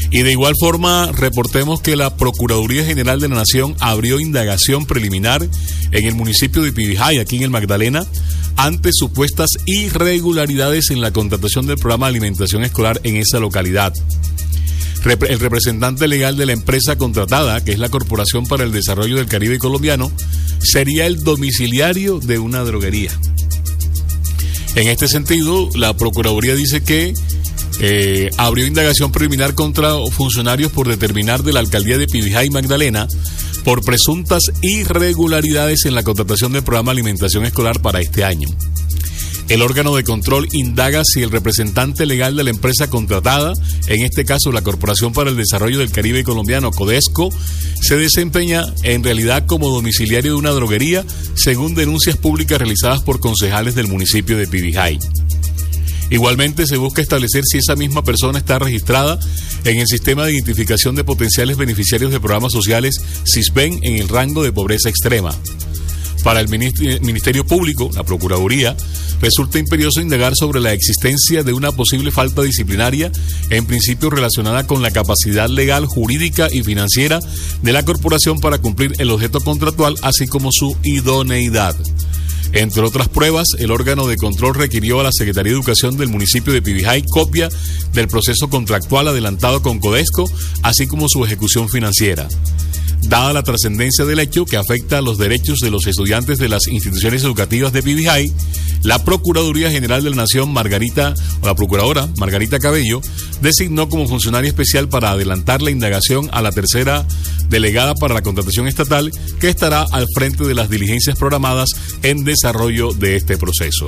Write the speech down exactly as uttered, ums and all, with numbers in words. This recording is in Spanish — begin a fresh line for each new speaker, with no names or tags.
Y de igual forma, reportemos que la Procuraduría General de la Nación abrió indagación preliminar en el municipio de Pibijay, aquí en el Magdalena, ante supuestas irregularidades en la contratación del programa de alimentación escolar en esa localidad. El representante legal de la empresa contratada, que es la Corporación para el Desarrollo del Caribe Colombiano, sería el domiciliario de una droguería. En este sentido, la Procuraduría dice que Eh, abrió indagación preliminar contra funcionarios por determinar de la alcaldía de Pibijay, Magdalena, por presuntas irregularidades en la contratación del programa de alimentación escolar para este año. El órgano de control indaga si el representante legal de la empresa contratada, en este caso la Corporación para el Desarrollo del Caribe Colombiano, CODESCO, se desempeña en realidad como domiciliario de una droguería, según denuncias públicas realizadas por concejales del municipio de Pibijay. Igualmente se busca establecer si esa misma persona está registrada en el Sistema de Identificación de Potenciales Beneficiarios de Programas Sociales SISBEN en el rango de pobreza extrema. Para el Ministerio Público, la Procuraduría, resulta imperioso indagar sobre la existencia de una posible falta disciplinaria, en principio relacionada con la capacidad legal, jurídica y financiera de la corporación para cumplir el objeto contractual, así como su idoneidad. Entre otras pruebas, el órgano de control requirió a la Secretaría de Educación del municipio de Pibijay copia del proceso contractual adelantado con CODESCO, así como su ejecución financiera. Dada la trascendencia del hecho que afecta a los derechos de los estudiantes de las instituciones educativas de Pibijay, la Procuraduría General de la Nación, Margarita, o la Procuradora Margarita Cabello, designó como funcionaria especial para adelantar la indagación a la tercera delegada para la contratación estatal, que estará al frente de las diligencias programadas en desarrollo de este proceso.